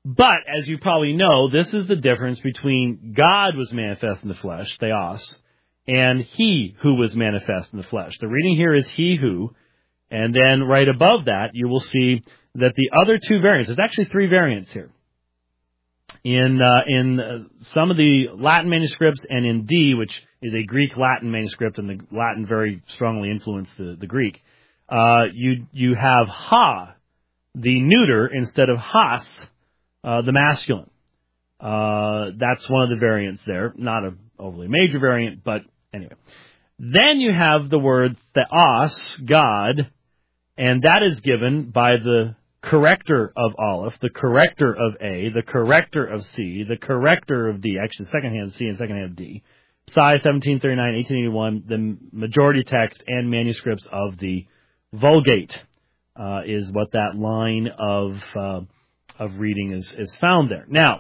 But, as you probably know, this is the difference between God was manifest in the flesh, theos, and he who was manifest in the flesh. The reading here is he who, and then right above that, you will see that the other two variants, there's actually three variants here. In uh, in uh, some of the Latin manuscripts and in D, which is a Greek-Latin manuscript, and the Latin very strongly influenced the, the Greek, uh, you you have ha, the neuter, instead of has, uh, the masculine. Uh, that's one of the variants there. Not an overly major variant, but anyway. Then you have the word theos, God, and that is given by the corrector of Aleph, the corrector of A, the corrector of C, the corrector of D, actually second hand C and second hand D. Psi seventeen thirty-nine, eighteen eighty-one, the majority text and manuscripts of the Vulgate uh, is what that line of uh, of reading is, is found there. Now,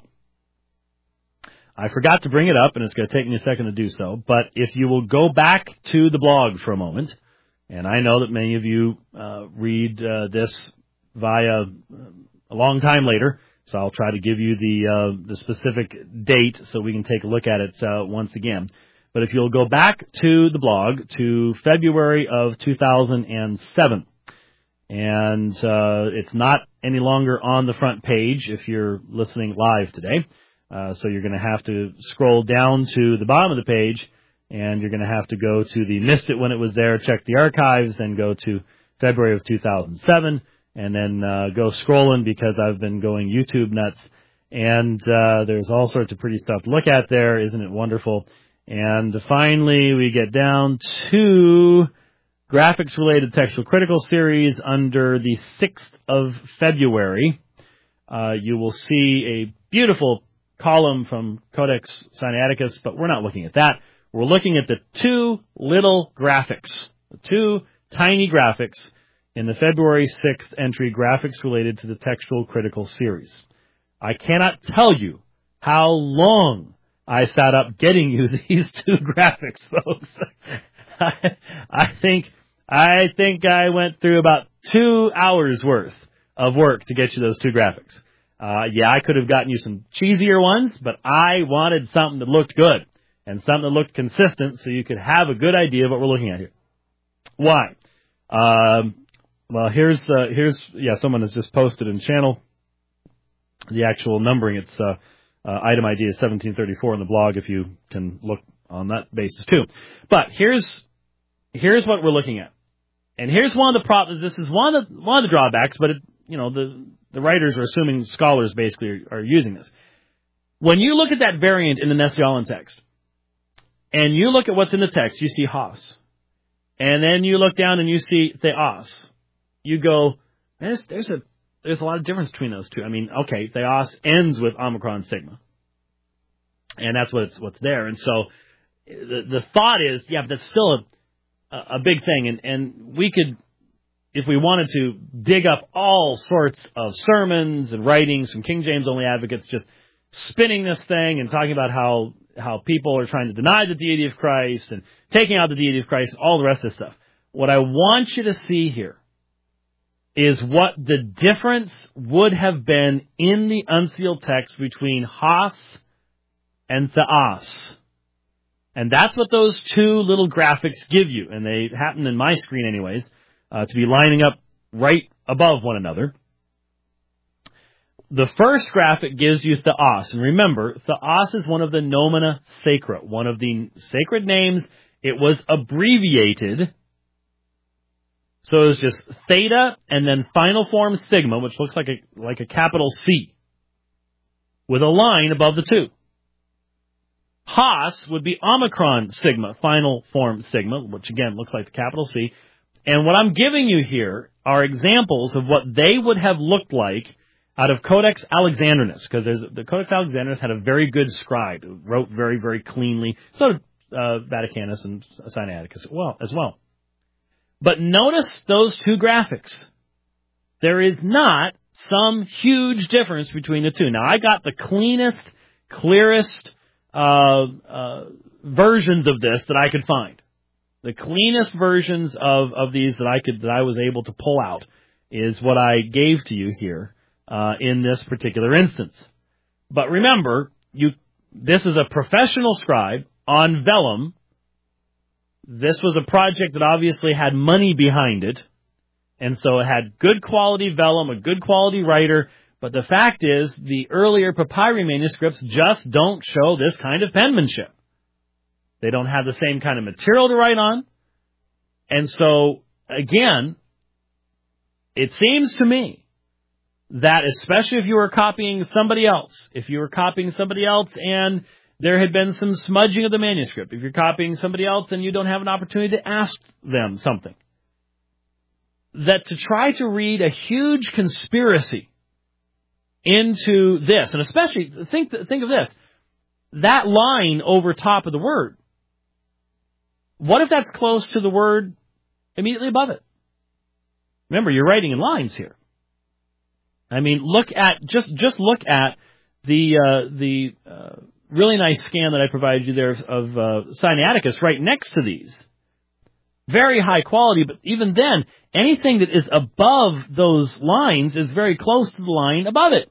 I forgot to bring it up, and it's going to take me a second to do so, but if you will go back to the blog for a moment, and I know that many of you uh, read uh, this via a long time later, so I'll try to give you the uh, the specific date so we can take a look at it uh, once again. But if you'll go back to the blog to February of two thousand seven, and uh, it's not any longer on the front page if you're listening live today, uh, so you're going to have to scroll down to the bottom of the page, and you're going to have to go to the Missed It When It Was There, check the archives, then go to February of two thousand seven, and then uh, go scrolling because I've been going YouTube nuts, and uh, there's all sorts of pretty stuff to look at there. Isn't it wonderful? And finally, we get down to graphics-related textual critical series under the sixth of February. Uh, you will see a beautiful column from Codex Sinaiticus, but we're not looking at that. We're looking at the two little graphics, the two tiny graphics in the February sixth entry, graphics related to the textual critical series. I cannot tell you how long I sat up getting you these two graphics, folks. I, I think I think I went through about two hours worth of work to get you those two graphics. Uh, yeah, I could have gotten you some cheesier ones, but I wanted something that looked good and something that looked consistent so you could have a good idea of what we're looking at here. Why? Um, well, here's, uh, here's, yeah, someone has just posted in channel the actual numbering. It's, uh, uh, item I D is seventeen thirty-four in the blog if you can look on that basis too. But here's, here's what we're looking at. And here's one of the problems. This is one of the, one of the drawbacks, but it, you know, the, the writers are assuming scholars basically are, are using this. When you look at that variant in the Nestle-Aland text, and you look at what's in the text, you see Haas. And then you look down and you see Theos. You go, there's, there's a there's a lot of difference between those two. I mean, okay, Theos ends with Omicron Sigma. And that's what's what's there. And so the the thought is, yeah, but that's still a a big thing. And, and we could, if we wanted to, dig up all sorts of sermons and writings from King James only advocates just spinning this thing and talking about how how people are trying to deny the deity of Christ and taking out the deity of Christ, all the rest of this stuff. What I want you to see here is what the difference would have been in the unsealed text between Has and Theos. And that's what those two little graphics give you. And they happen in my screen anyways, uh, to be lining up right above one another. The first graphic gives you Theos. And remember, Theos is one of the nomina sacra, one of the sacred names. It was abbreviated. So it was just theta and then final form sigma, which looks like a like a capital C, with a line above the two. Has would be Omicron Sigma, final form Sigma, which again looks like the capital C. And what I'm giving you here are examples of what they would have looked like out of Codex Alexandrinus, because there's the Codex Alexandrinus had a very good scribe who wrote very, very cleanly. So did uh, Vaticanus and Sinaiticus well, as well. But notice those two graphics. There is not some huge difference between the two. Now, I got the cleanest, clearest uh, uh, versions of this that I could find. The cleanest versions of, of these that I could that I was able to pull out is what I gave to you here uh, in this particular instance. But remember, you this is a professional scribe on vellum. This was a project that obviously had money behind it, and so it had good quality vellum, a good quality writer. But the fact is, the earlier papyri manuscripts just don't show this kind of penmanship. They don't have the same kind of material to write on. And so, again, it seems to me that especially if you were copying somebody else, if you were copying somebody else and there had been some smudging of the manuscript, if you're copying somebody else and you don't have an opportunity to ask them something, that to try to read a huge conspiracy into this, and especially think think of this, that line over top of the word, what if that's close to the word immediately above it? Remember, you're writing in lines here. I mean, look at just just look at the uh, the uh, really nice scan that I provided you there of uh, Sinaiticus right next to these. Very high quality, but even then, anything that is above those lines is very close to the line above it.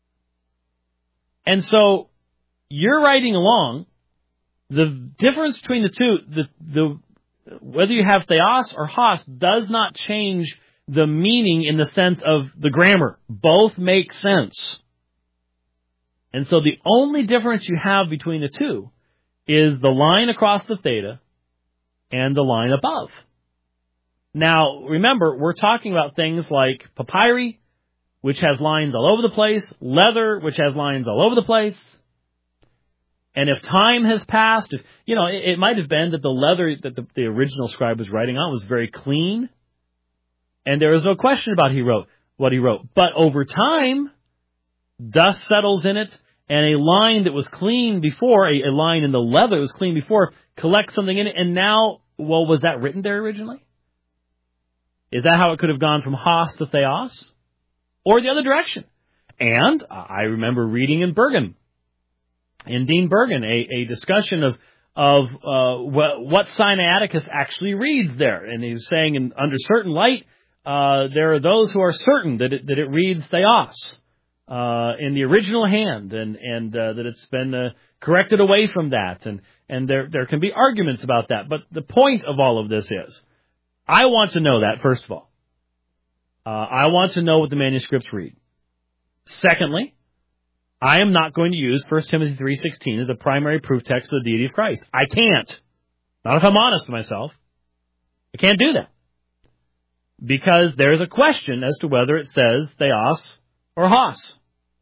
And so, you're writing along. The difference between the two, the the whether you have theos or hos, does not change the meaning in the sense of the grammar. Both make sense. And so the only difference you have between the two is the line across the theta and the line above. Now, remember, we're talking about things like papyri, which has lines all over the place, leather, which has lines all over the place. And if time has passed, if, you know, it, it might have been that the leather that the, the original scribe was writing on was very clean, and there was no question about he wrote what he wrote. But over time, dust settles in it, and a line that was clean before, a, a line in the leather that was clean before, collects something in it, and now, well, was that written there originally? Is that how it could have gone from hos to theos? Or the other direction? And I remember reading in Bergen, in Dean Bergen, a, a discussion of of uh, what, what Sinaiticus actually reads there. And he's saying, in, under certain light, uh, there are those who are certain that it, that it reads theos uh, in the original hand, and, and uh, that it's been uh, corrected away from that. And, and there, there can be arguments about that. But the point of all of this is, I want to know that, first of all. Uh, I want to know what the manuscripts read. Secondly, I am not going to use First Timothy three sixteen as a primary proof text of the deity of Christ. I can't. Not if I'm honest with myself. I can't do that. Because there's a question as to whether it says theos or hos.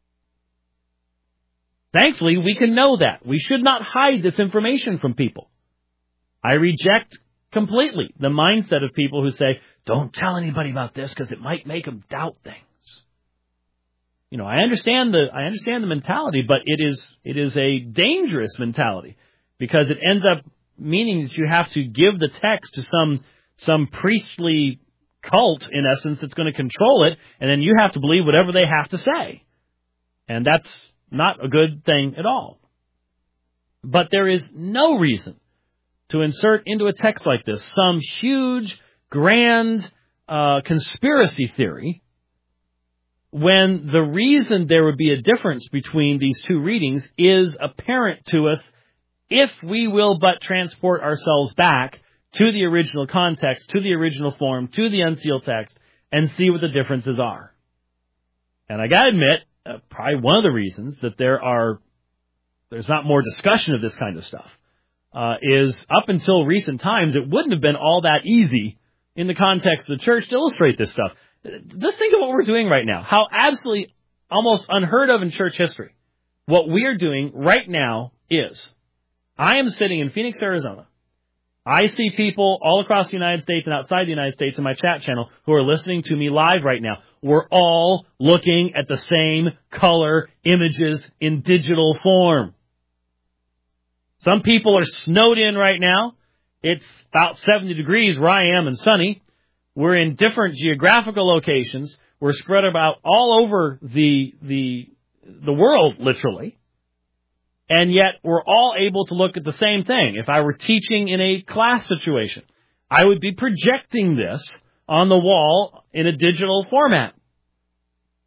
Thankfully, we can know that. We should not hide this information from people. I reject completely the mindset of people who say, don't tell anybody about this because it might make them doubt things. You know, I understand the I understand the mentality, but it is it is a dangerous mentality because it ends up meaning that you have to give the text to some some priestly cult, in essence, that's going to control it, and then you have to believe whatever they have to say. And that's not a good thing at all. But there is no reason to insert into a text like this some huge, grand uh, conspiracy theory when the reason there would be a difference between these two readings is apparent to us if we will but transport ourselves back to the original context, to the original form, to the unsealed text, and see what the differences are. And I gotta admit, uh, probably one of the reasons that there are, there's not more discussion of this kind of stuff, uh, is up until recent times, it wouldn't have been all that easy in the context of the church to illustrate this stuff. Just think of what we're doing right now. How absolutely almost unheard of in church history. What we are doing right now is, I am sitting in Phoenix, Arizona. I see people all across the United States and outside the United States in my chat channel who are listening to me live right now. We're all looking at the same color images in digital form. Some people are snowed in right now. It's about seventy degrees where I am and sunny. We're in different geographical locations. We're spread about all over the the the world, literally. And yet we're all able to look at the same thing. If I were teaching in a class situation, I would be projecting this on the wall in a digital format.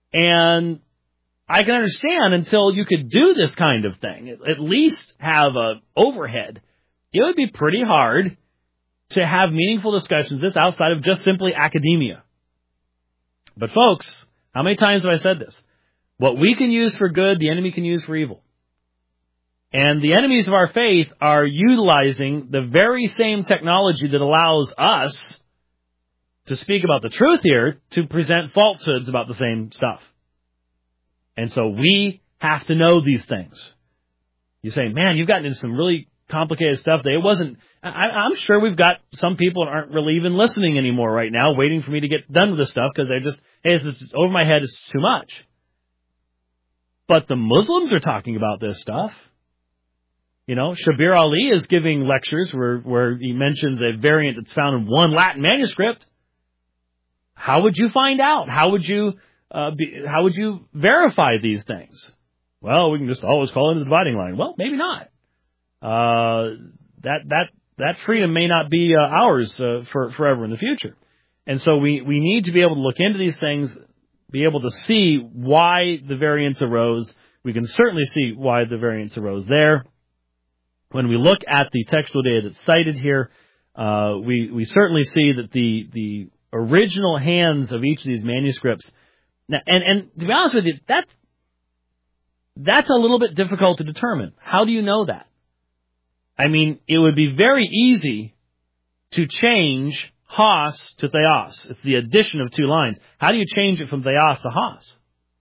And I can understand until you could do this kind of thing, at least have a overhead, it would be pretty hard to have meaningful discussions this outside of just simply academia. But folks, how many times have I said this? What we can use for good, the enemy can use for evil. And the enemies of our faith are utilizing the very same technology that allows us to speak about the truth here to present falsehoods about the same stuff. And so we have to know these things. You say, man, you've gotten into some really complicated stuff. That it wasn't. I, I'm sure we've got some people that aren't really even listening anymore right now, waiting for me to get done with this stuff because they're just, hey, this is over my head. It's too much. But the Muslims are talking about this stuff. You know, Shabir Ali is giving lectures where, where he mentions a variant that's found in one Latin manuscript. How would you find out? How would you uh, be, how would you verify these things? Well, we can just always call it the dividing line. Well, maybe not. Uh, that that that freedom may not be uh, ours uh, for forever in the future. And so we, we need to be able to look into these things, be able to see why the variants arose. We can certainly see why the variants arose there. When we look at the textual data that's cited here, uh, we, we certainly see that the, the original hands of each of these manuscripts, now, and, and to be honest with you, that's, that's a little bit difficult to determine. How do you know that? I mean, it would be very easy to change Hos to Theos. It's the addition of two lines. How do you change it from Theos to Hos?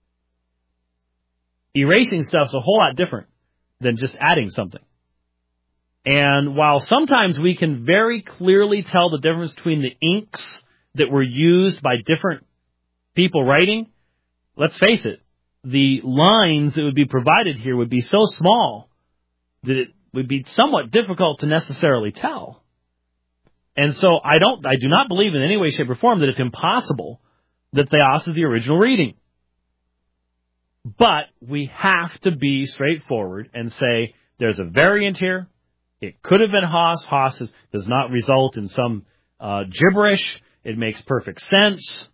Erasing stuff's a whole lot different than just adding something. And while sometimes we can very clearly tell the difference between the inks that were used by different people writing, let's face it, the lines that would be provided here would be so small that it would be somewhat difficult to necessarily tell. And so I don't, I do not believe in any way, shape, or form that it's impossible that Theos is the original reading. But we have to be straightforward and say there's a variant here. It could have been Hos. Hos is, does not result in some uh, gibberish. It makes perfect sense.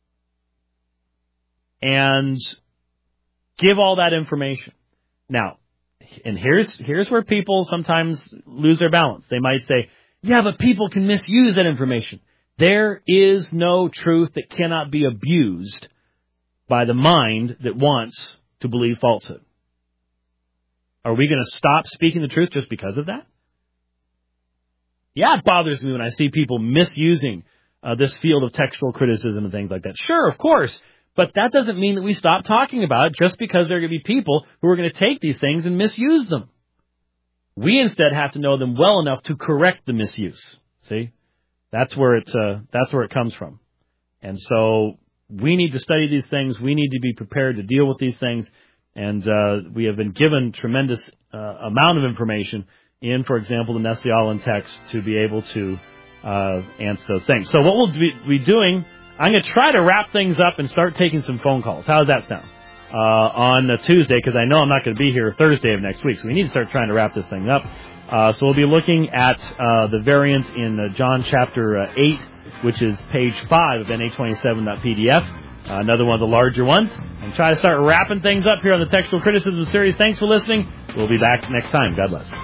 And give all that information. Now, and here's here's where people sometimes lose their balance. They might say, yeah, but people can misuse that information. There is no truth that cannot be abused by the mind that wants to believe falsehood. Are we going to stop speaking the truth just because of that? Yeah, it bothers me when I see people misusing uh, this field of textual criticism and things like that. Sure, of course. But that doesn't mean that we stop talking about it just because there are going to be people who are going to take these things and misuse them. We instead have to know them well enough to correct the misuse. See? That's where it's, uh, that's where it comes from. And so we need to study these things. We need to be prepared to deal with these things. And uh, we have been given tremendous uh, amount of information in, for example, the Nestle-Aland text to be able to uh, answer those things. So what we'll be, be doing, I'm going to try to wrap things up and start taking some phone calls. How does that sound? Uh, on a Tuesday, because I know I'm not going to be here Thursday of next week, so we need to start trying to wrap this thing up. Uh, so we'll be looking at uh, the variant in uh, John chapter uh, eight, which is page five of N A twenty-seven dot P D F, uh, another one of the larger ones, and try to start wrapping things up here on the Textual Criticism Series. Thanks for listening. We'll be back next time. God bless.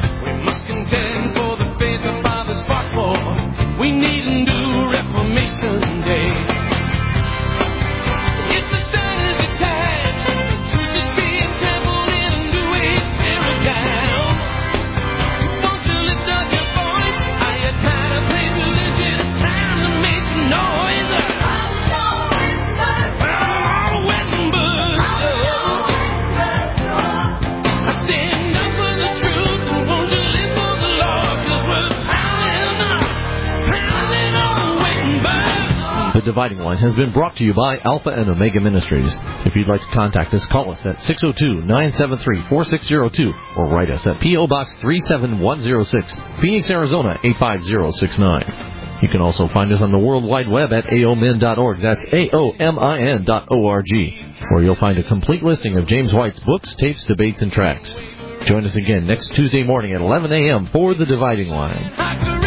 We need a new reformation. The Dividing Line has been brought to you by Alpha and Omega Ministries. If you'd like to contact us, call us at six oh two, nine seven three, four six zero two or write us at P O. Box three seven one zero six, Phoenix, Arizona eight five zero six nine. You can also find us on the World Wide Web at A O M I N dot org. That's A O M I N dot O R G, where you'll find a complete listing of James White's books, tapes, debates, and tracts. Join us again next Tuesday morning at eleven a.m. for The Dividing Line.